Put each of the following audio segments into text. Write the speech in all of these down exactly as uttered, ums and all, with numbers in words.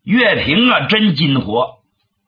岳平啊，真金火，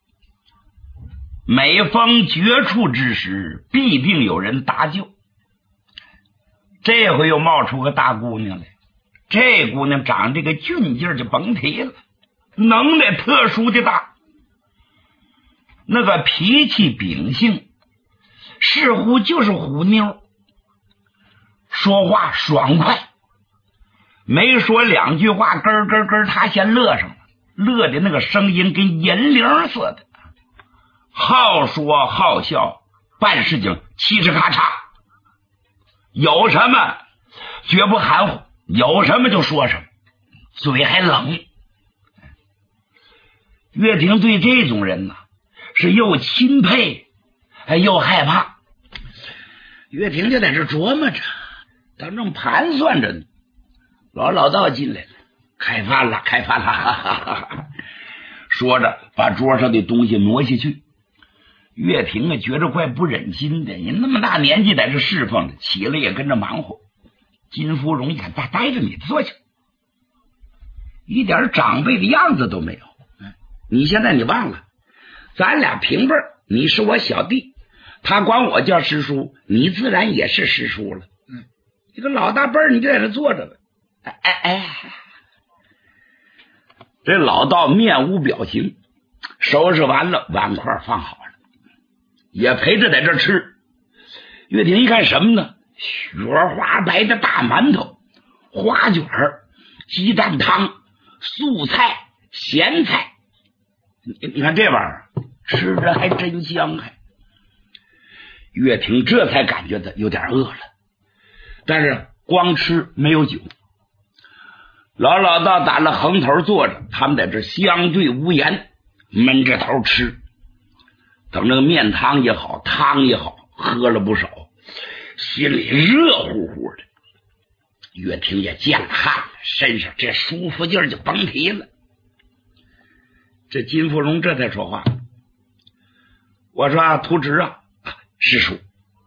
每逢绝处之时，必定有人搭救。这回又冒出个大姑娘来，这姑娘长这个俊劲儿就甭提了，能耐特殊的大，那个脾气秉性似乎就是虎妞，说话爽快，没说两句话，咯咯咯，他先乐上了，乐的那个声音跟银铃似的，好说好笑，办事情嘁哧咔嚓，有什么绝不含糊，有什么就说什么，嘴还冷。岳霆对这种人呢、啊，是又钦佩又害怕。岳霆就在这琢磨着，他正盘算着呢，老老道进来了，开饭了，开饭了，哈哈哈哈，说着把桌上的东西挪下去。岳霆啊，觉着怪不忍心的，你那么大年纪在这侍奉着，起来也跟着忙活。金芙蓉一看，待待着你坐下，一点长辈的样子都没有。你现在你忘了，咱俩平辈，你是我小弟，他管我叫师叔，你自然也是师叔了。嗯，一个老大辈儿，你就在这坐着了。哎哎哎，这老道面无表情，收拾完了，碗筷放好了，也陪着在这吃。岳霆一看什么呢？雪花白的大馒头、花卷、鸡蛋汤、素菜、咸菜，你你看这玩意儿吃着还真香，还岳霆这才感觉到有点饿了，但是光吃没有酒。老老道打了横头坐着，他们在这相对无言，闷着头吃。等那个面汤也好，汤也好，喝了不少，心里热乎乎的。岳霆也见了汗了，身上这舒服劲儿就甭提了。这金芙蓉这才说话，我说啊，徒侄啊，啊师叔，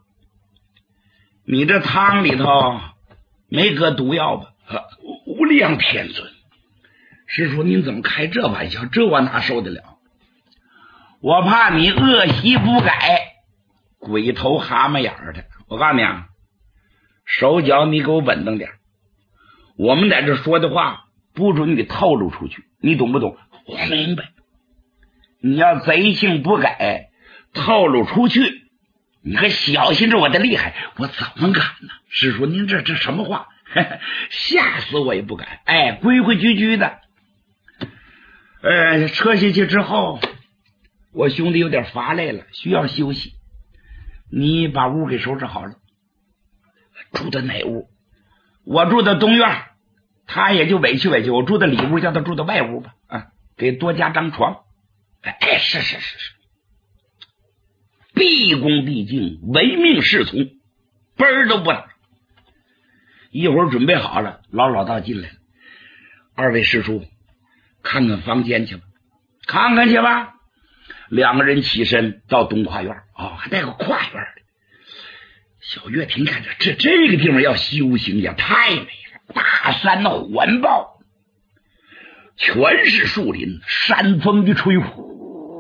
你这汤里头没搁毒药吧？啊，无量天尊，师叔您怎么开这玩笑？这我哪受得了？我怕你恶习不改，鬼头蛤蟆眼儿的。我告诉你啊，手脚你给我稳当点，我们在这说的话不准你透露出去，你懂不懂？我明白。你要贼性不改，透露出去，你可小心着我的厉害，我怎么敢呢？师叔您这这什么话？吓死我也不敢。哎，规规矩矩的。呃，撤下去之后，我兄弟有点乏累了，需要休息。你把屋给收拾好了。住的哪屋？我住的东院，他也就委屈委屈，我住的里屋，叫他住的外屋吧。啊，给多加张床。哎，是是是是，毕恭毕敬，唯命是从，奔儿都不打。一会儿准备好了，老老道进来了。二位师叔，看看房间去吧，看看去吧。两个人起身到东跨院，哦，还带个跨院的。小岳霆看着这这个地方要修行也太美了，大山环抱，全是树林，山风一吹，呼，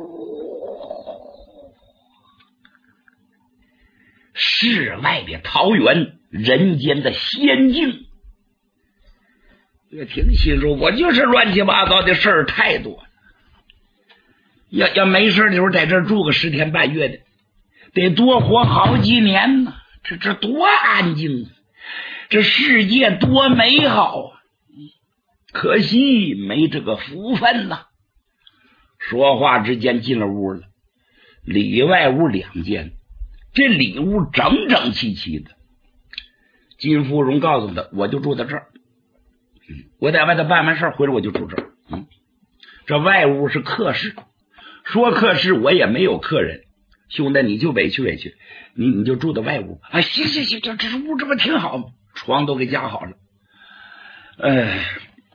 世外的桃源，人间的仙境。岳霆心说，我就是乱七八糟的事儿太多了，要要没事的时候在这住个十天半月的，得多活好几年呢。这这多安静，这世界多美好啊！可惜没这个福分呐。说话之间进了屋了，里外屋两间，这里屋整整齐齐的。金芙蓉告诉他，我就住在这儿，我在外头办完事回来我就住这儿。嗯，这外屋是客室，说客室我也没有客人，兄弟你就委屈委屈，你你就住在外屋啊！行行行，这这屋这不挺好吗？床都给加好了。哎，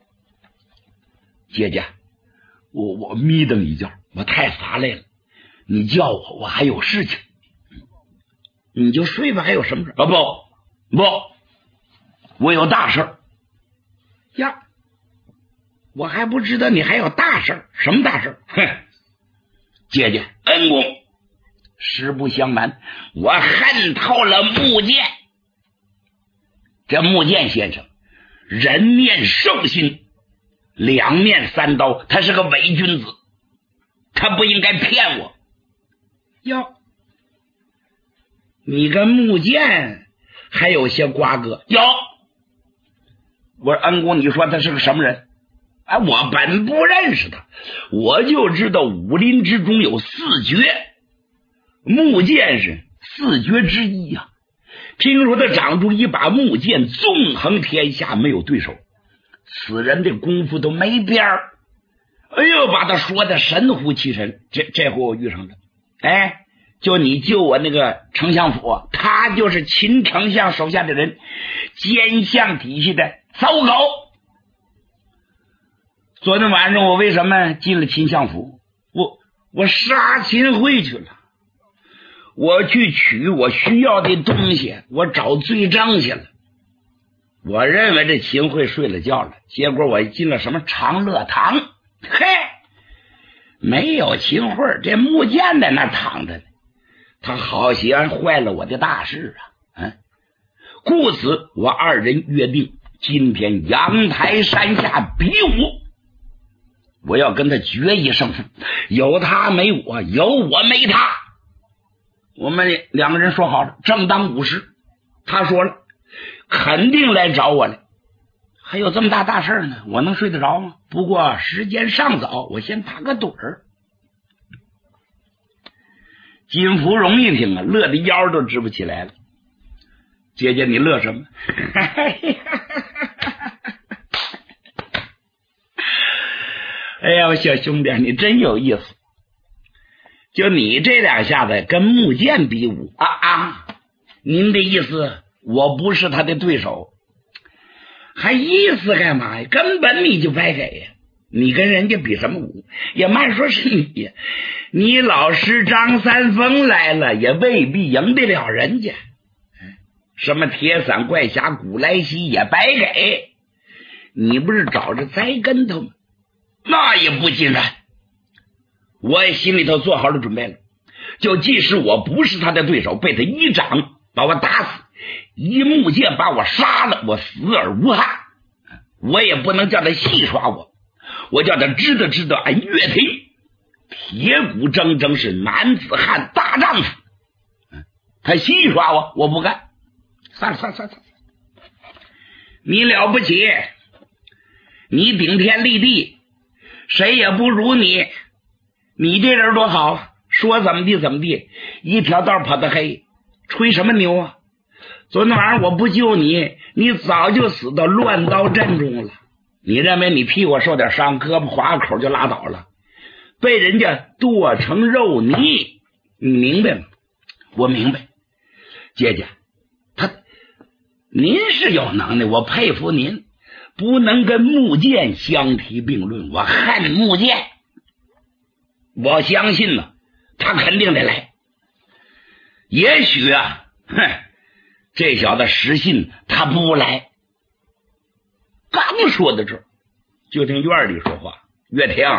姐姐，我我眯瞪一觉，我太乏累了，你叫我我还有事情，你就睡吧，还有什么事啊？不不，我有大事呀！ 我还不知道你还有大事儿。什么大事儿？哼，姐姐，恩公，实不相瞒，我恨透了穆剑。这穆剑先生人面兽心，两面三刀，他是个伪君子，他不应该骗我。哟，你跟穆剑还有些瓜葛？有。我说恩公，你说他是个什么人？哎，我本不认识他，我就知道武林之中有四绝，穆剑是四绝之一呀、啊。听说他长出一把木剑，纵横天下没有对手，此人的功夫都没边儿。哎呦，把他说的神乎其神。这这回我遇上了，哎，就你救我那个丞相府，他就是秦丞相手下的人，奸相体系的糟狗。昨天晚上我为什么进了秦相府？我我杀秦桧去了，我去取我需要的东西，我找罪证去了。我认为这秦桧睡了觉了，结果我进了什么长乐堂，嘿，没有秦桧，这穆剑在那躺着呢。他好像坏了我的大事啊！嗯，故此我二人约定，今天阳台山下比武，我要跟他决一胜负，有他没我，有我没他。我们两个人说好了，正当午时，他说了肯定来找我来。还有这么大大事呢，我能睡得着吗？不过时间尚早，我先打个盹儿。金芙蓉一听啊，乐得腰都直不起来了。姐姐，你乐什么？哎呀，小兄弟，你真有意思。就你这两下子跟穆剑比武啊啊！您的意思我不是他的对手？还意思干嘛呀？根本你就白给呀！你跟人家比什么武？也慢说是你呀，你老师张三丰来了，也未必赢得了人家。什么铁伞怪侠古来稀也白给，你不是找着栽跟头吗？那也不尽然。我也心里头做好了准备了，就即使我不是他的对手，被他一掌把我打死，一木剑把我杀了，我死而无憾，我也不能叫他戏耍我，我叫他知道知道俺岳霆铁骨铮铮是男子汉大丈夫。他戏耍我，我不干。算了算了算了，你了不起，你顶天立地，谁也不如你。你这人多好，说怎么地怎么地，一条道跑得黑，吹什么牛啊？昨天晚上我不救你，你早就死到乱刀阵中了。你认为你屁股受点伤，胳膊划口就拉倒了，被人家剁成肉泥，你明白吗？我明白。姐姐，他您是有能耐，我佩服您，不能跟穆剑相提并论，我恨穆剑。我相信呢，他肯定得来。也许啊，哼，这小子实信他不来。刚说到这儿，就听院里说话：“岳霆，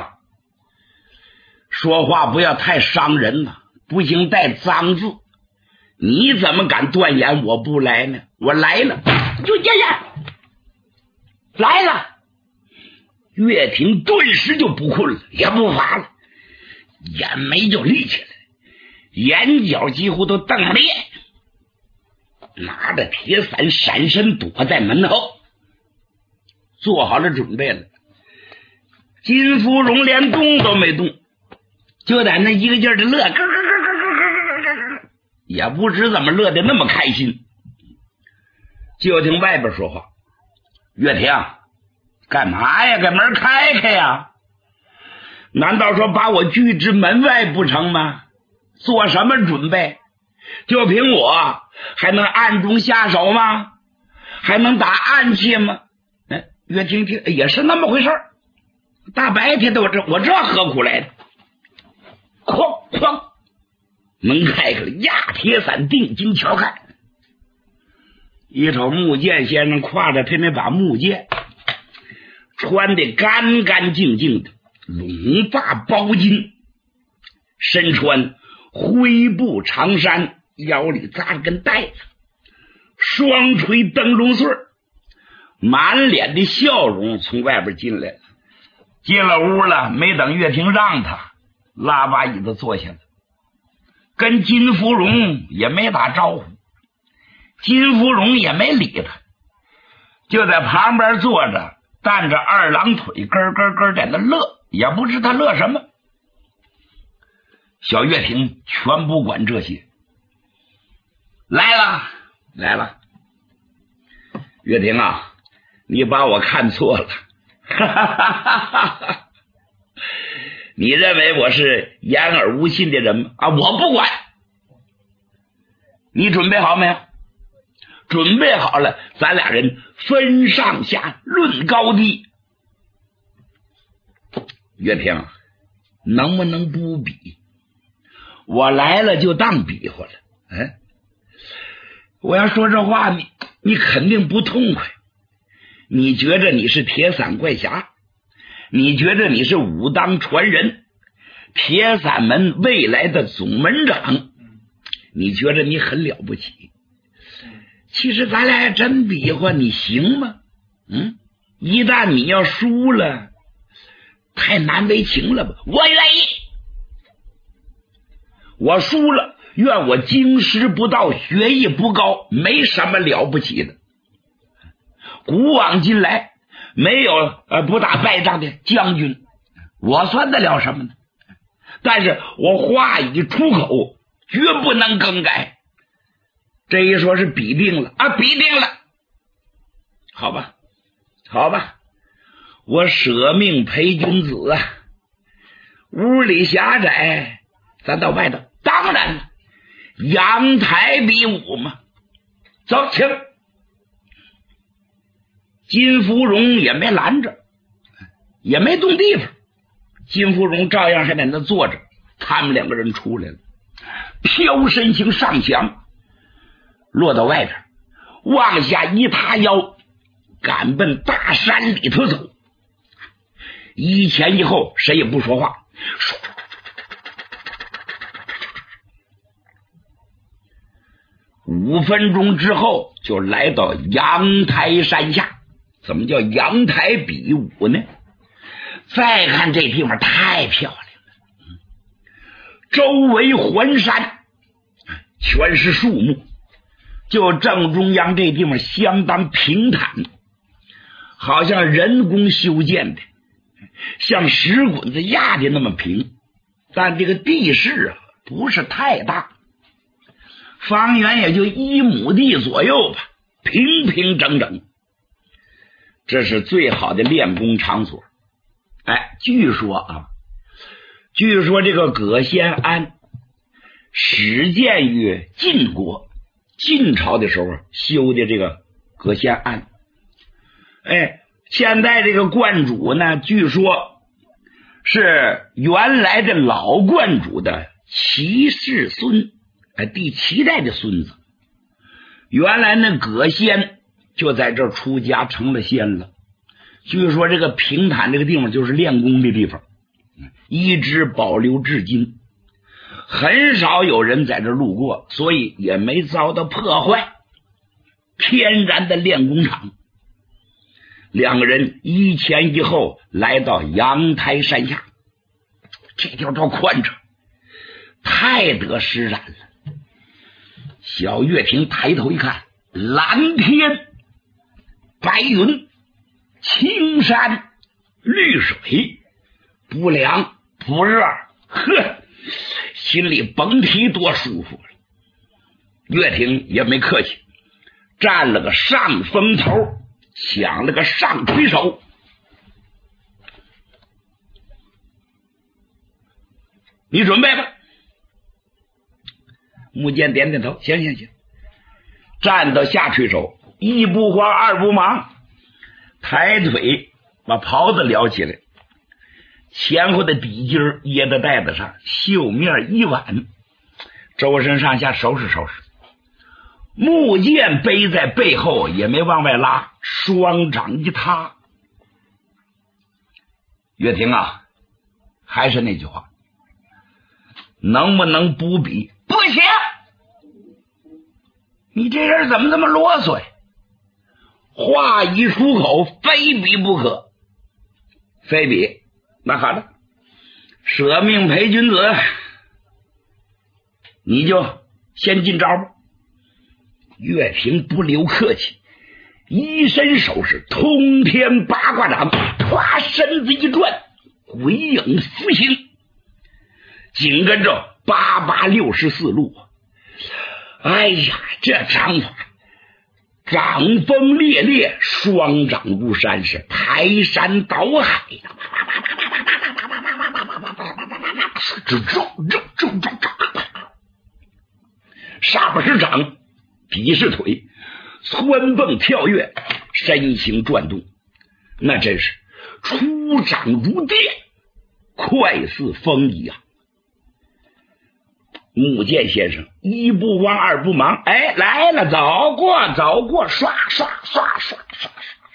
说话不要太伤人了，不行带脏字。你怎么敢断言我不来呢？我来了，就爷爷来了。”岳霆顿时就不困了，也不乏了。眼眉就立起来，眼角几乎都瞪裂，拿着铁伞闪身躲在门后，做好了准备了。金芙蓉连动都没动，就在那一个劲儿的乐，咯咯咯咯咯咯咯咯，也不知怎么乐得那么开心。就听外边说话：“岳霆，干嘛呀？给门开开呀！难道说把我拒之门外不成吗？做什么准备？就凭我还能暗中下手吗？还能打暗器吗？”哎，岳霆听也是那么回事儿，大白天的我这我这何苦来的？哐哐，门开开了，压铁伞定睛瞧看，一瞅穆剑先生挎着他那把木剑， 穿得干干净净的，拢发包巾，身穿灰布长衫，腰里扎着根带子，双垂灯笼穗，满脸的笑容从外边进来了。进了屋了，没等岳霆让他，拉把椅子坐下了，跟金芙蓉也没打招呼，金芙蓉也没理他，就在旁边坐着，担着二郎腿，咯咯咯在那乐，也不知他乐什么。小岳霆全不管这些，来了来了，岳霆啊，你把我看错了，哈哈哈哈哈！你认为我是言而无信的人吗？啊，我不管。你准备好没有？准备好了，咱俩人分上下，论高低。岳霆，能不能不比？我来了就当比划了。哎，我要说这话，你你肯定不痛快。你觉着你是铁伞怪侠，你觉着你是武当传人，铁伞门未来的总门长，你觉着你很了不起。其实咱俩真比划，你行吗？嗯，一旦你要输了，太难为情了吧？我愿意，我输了，愿我经师不到，学艺不高，没什么了不起的。古往今来，没有呃不打败仗的将军，我算得了什么呢？但是我话已出口，绝不能更改。这一说是比定了啊，比定了，好吧，好吧，我舍命陪君子啊！屋里狭窄，咱到外头，当然了，阳台比武嘛。走，请。金芙蓉也没拦着，也没动地方，金芙蓉照样还在那坐着。他们两个人出来了，飘身形上墙，落到外边，往下一塌腰，赶奔大山里头走。一前一后，谁也不说话。五分钟之后，就来到阳台山下。怎么叫阳台比武呢？再看这地方太漂亮了，周围环山，全是树木，就正中央这地方相当平坦，好像人工修建的，像石滚子压的那么平，但这个地势啊不是太大，方圆也就一亩地左右吧，平平整整。这是最好的练功场所。哎，据说啊，据说这个葛仙庵始建于晋国，晋朝的时候修的这个葛仙庵。哎，现在这个观主呢，据说是原来的老观主的七世孙，哎，第七代的孙子。原来那葛仙就在这儿出家成了仙了。据说这个平坦这个地方就是练功的地方，一直保留至今，很少有人在这儿路过，所以也没遭到破坏，天然的练功场。两个人一前一后来到阳台山下，这条道宽敞，太得施展了。小岳霆抬头一看，蓝天白云，青山绿水，不凉不热，呵，心里甭提多舒服了。岳霆也没客气，占了个上风头，抢了个上推手。你准备吧。木剑点点头，行行行。站到下推手，一不慌二不忙，抬腿把袍子撩起来，前后的底襟掖在带子上，袖面一挽，周身上下收拾收拾，木剑背在背后，也没往外拉，双掌一塌， 岳霆啊，还是那句话，能不能不比？不行！你这人怎么这么啰嗦呀？话一出口，非比不可。非比，那好了，舍命陪君子，你就先进招吧。岳霆不留客气，一伸手是通天八卦掌，唰，身子一转，鬼影浮行，紧跟着八八六十四路。哎呀，这掌法，掌风烈烈，双掌如山，是排山倒海呀！上边是掌，底是腿，蹿蹦跳跃，身形转动，那真是出掌如电，快似风一样。木剑先生一不慌二不忙，哎，来了，走过走过，刷刷刷刷刷刷，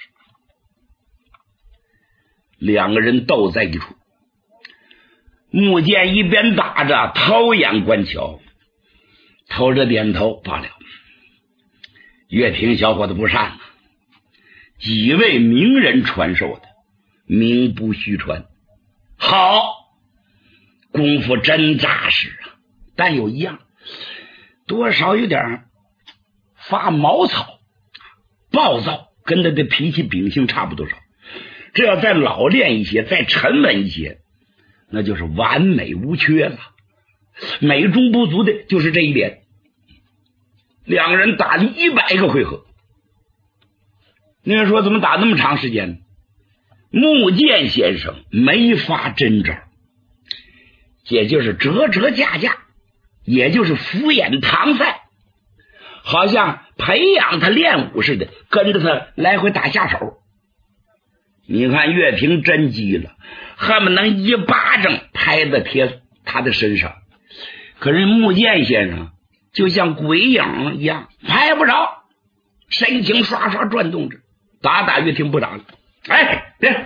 两个人斗在一处。木剑一边打着，偷眼观瞧，偷着点头罢了。岳霆小伙子不善了，几位名人传授的，名不虚传。好，功夫真扎实啊！但有一样，多少有点发毛糙，暴躁，跟他的脾气秉性差不多少。这要再老练一些，再沉稳一些，那就是完美无缺了。美中不足的就是这一点。两个人打了一百个回合，那人说怎么打那么长时间呢？木剑先生没发真招，也就是折折架架，也就是敷衍搪塞，好像培养他练武似的，跟着他来回打下手。你看岳霆真急了，恨不能一巴掌拍在贴他的身上，可是木剑先生就像鬼影一样，拍不着，身形刷刷转动着，打打岳霆不打了。哎，别，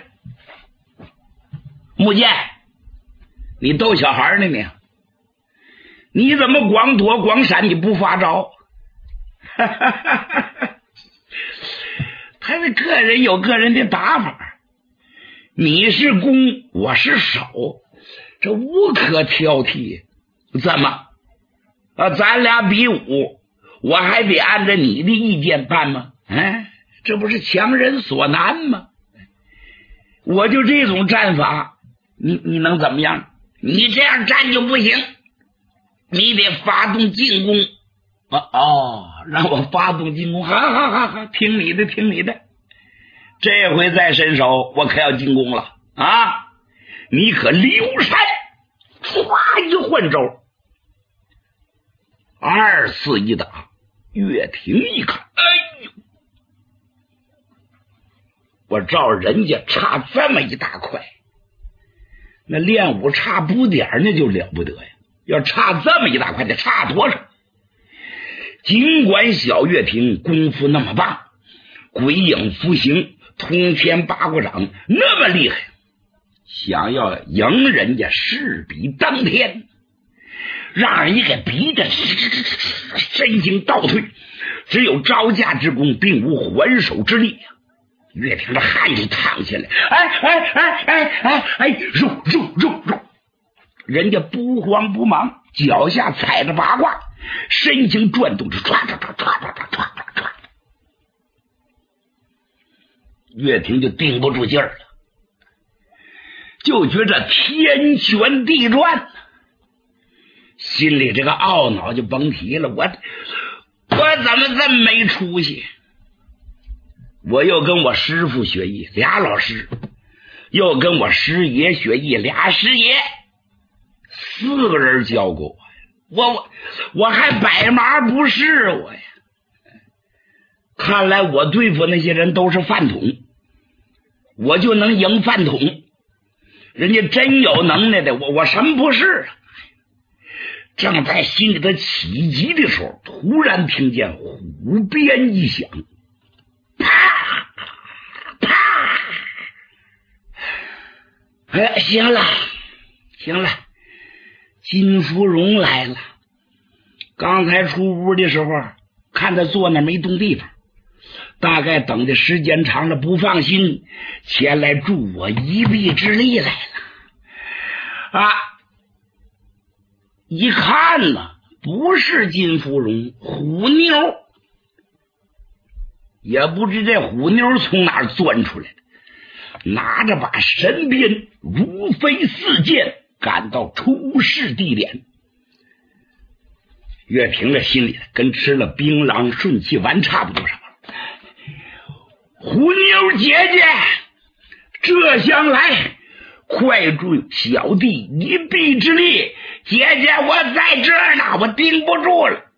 木剑，你逗小孩呢你？你怎么光躲光闪，你不发招？他是个人有个人的打法，你是攻，我是守，这无可挑剔。怎么啊？咱俩比武，我还得按照你的意见办吗？哎，这不是强人所难吗？我就这种战法，你你能怎么样？你这样战就不行，你得发动进攻。哦哦，让我发动进攻，好好好好，听你的听你的。这回再伸手，我可要进攻了啊！你可留神！唰一换招，二次一打，岳霆一看，哎呦，我照人家差这么一大块，那练武差不点那就了不得呀！要差这么一大块，得差多少？尽管小岳霆功夫那么棒，鬼影浮行，通天八卦掌那么厉害，想要赢人家势比登天，让人家给逼着身形倒退，只有招架之功，并无还手之力。岳霆的汗就淌下来，哎哎哎哎哎哎，肉肉肉肉！人家不慌不忙，脚下踩着八卦，身形转动着，唰唰唰唰唰唰唰唰。岳霆就定不住劲儿了，就觉着天旋地转，心里这个懊恼就甭提了。我我怎么这么没出息？我又跟我师父学艺，俩老师，又跟我师爷学艺，俩师爷，四个人教过我，我我我还百麻不是我呀！看来我对付那些人都是饭桶，我就能赢饭桶。人家真有能耐的，我我什么不是啊？正在心里头起急的时候，突然听见虎鞭一响，啪啪， 哎，行了行了，金芙蓉来了。刚才出屋的时候看他坐那没动地方，大概等的时间长了不放心，前来助我一臂之力来了啊！一看呢，不是金芙蓉，虎妞，也不知这虎妞从哪儿钻出来的，拿着把神鞭如飞似箭，赶到出事地点。岳平这心里跟吃了槟榔顺气丸差不多什么。虎妞姐姐，这厢来，快助小弟一臂之力！姐姐，我在这儿呢，我顶不住了。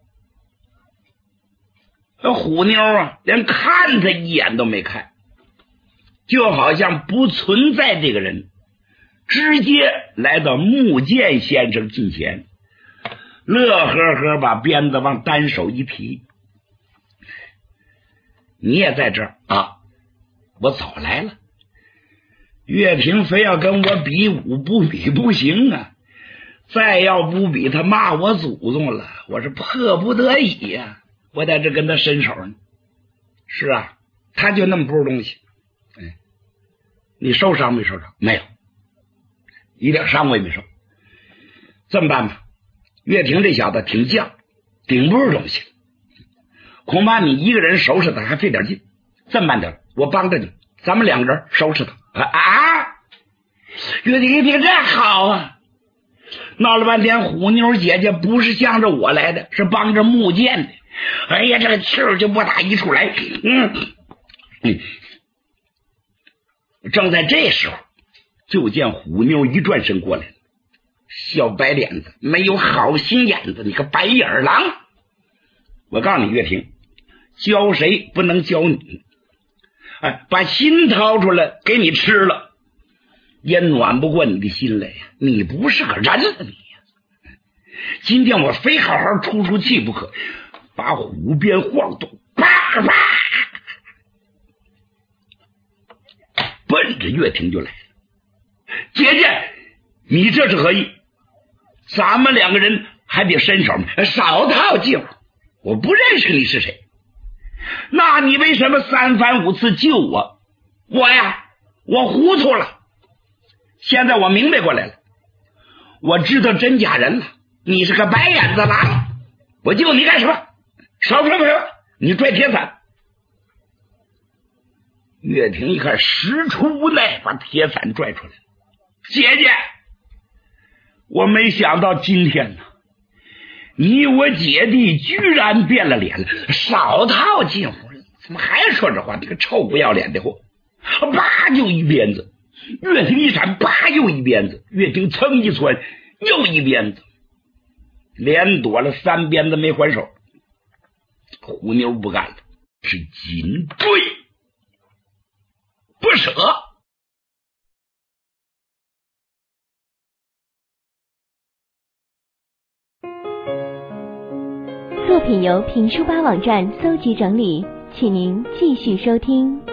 虎妞啊，连看他一眼都没看，就好像不存在这个人，直接来到木剑先生近前，乐呵呵把鞭子往单手一提。你也在这儿啊？我早来了。岳平非要跟我比武，不比不行啊！再要不比，他骂我祖宗了，我是迫不得已呀、啊，我在这跟他伸手呢。是啊，他就那么不是东西。哎，你受伤没受伤？没有，一点伤我也没受。这么办吧，岳平这小子挺犟，顶不住东西，恐怕你一个人收拾他还费点劲。这么办点，我帮着你，咱们两个人收拾他。啊啊！岳平一听这好啊，闹了半天虎妞姐姐不是向着我来的，是帮着木剑的。哎呀，这个气儿就不打一处来。嗯嗯，正在这时候，就见虎妞一转身过来了，小白脸子，没有好心眼子，你个白眼狼！我告诉你，岳平，教谁不能教你。哎，把心掏出来给你吃了，也暖不过你的心来呀！你不是个人了，你呀！今天我非好好出出气不可，把虎鞭晃动，啪啪，奔着岳平就来了。姐姐，你这是何意？咱们两个人还得伸手，少套近乎。我不认识你是谁。那你为什么三番五次救我？我呀，我糊涂了。现在我明白过来了，我知道真假人了。你是个白眼子狼，我救你干什么？少说不说，你拽铁伞。岳平一看，实出无奈，把铁伞拽出来了。姐姐，我没想到今天呢，你我姐弟居然变了脸了，少套近乎了，怎么还说这话？你个臭不要脸的货！叭就一鞭子，岳平一闪，叭又一鞭子，岳平噌一窜，又一鞭子，连躲了三鞭子没还手。虎妞不干了，是紧追不舍。 作品由评书吧网站搜集整理，请您继续收听。